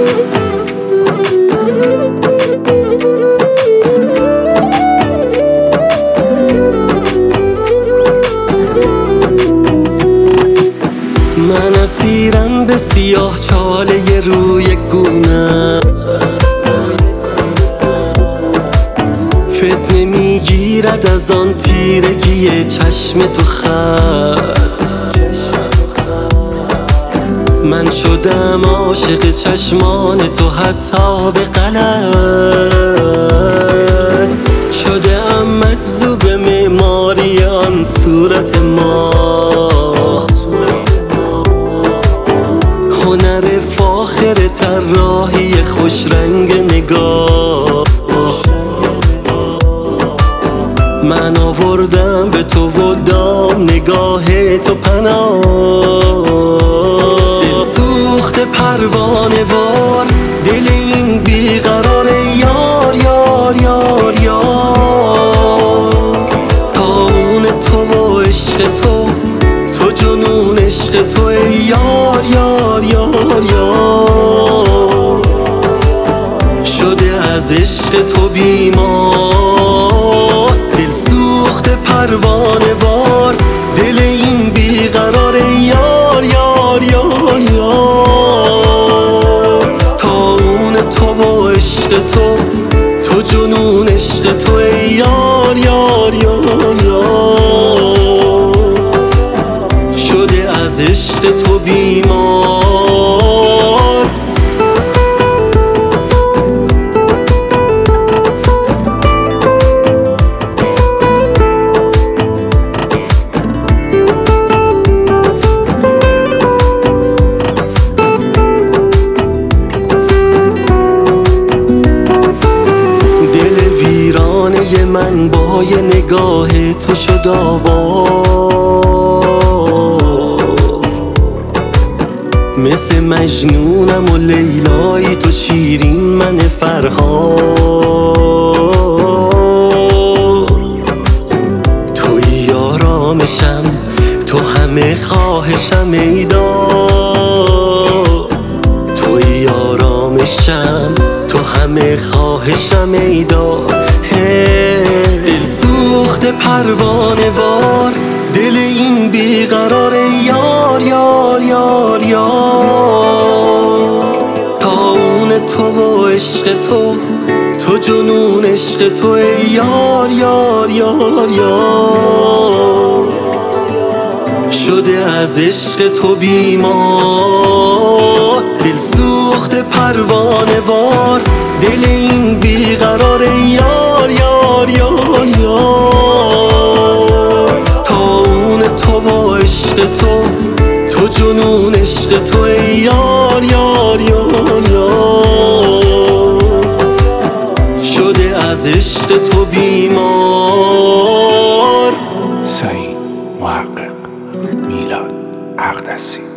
من اسیرم به سیاه چاله روی گونت، فتنه میگیرد از آن تیرگی چشم تو خط. من شدم عاشق چشمان تو حتی به غلط، شدم مجذوب معماری آن صورت ما. هنر فاخر طراحی خوش رنگ نگاه، من آوردم به تو و دام نگاه تو پناه. دل سوخت پروانه وار، دل این بیقرار یار یار یار یار. تاون تو و عشق تو، تو جنون عشق تو ای یار یار یار یار. شده از عشق تو بیمار، دل سوخت پروانه وار، دل این بیقرار یار یار یار یار. تاون تو و عشق تو، تو جنون عشق تو ای یار یار یار یار. شده از عشق تو بیمار. من با یه نگاه تو شد آباد، مثل مجنونم و لیلایی تو شیرین من فرهاد. توی آرامشم، تو همه خواهشم ای داد. توی آرامشم، تو همه خواهشم ای داد. دل سوخت پروانه وار، دل این بیقرار یار یار یار یار. تاون تو و عشق تو، تو جنون عشق تو ای یار یار یار یار. شده از عشق تو بیمار، دل سوخت پروانه وار، دل این بیقرار یار یار یار یار. تاون تو و عشق تو، تو جنون عشق تو ای یار یار یار یار. شده از عشق تو بیمار. سعید محقق، میلاد اقدسی.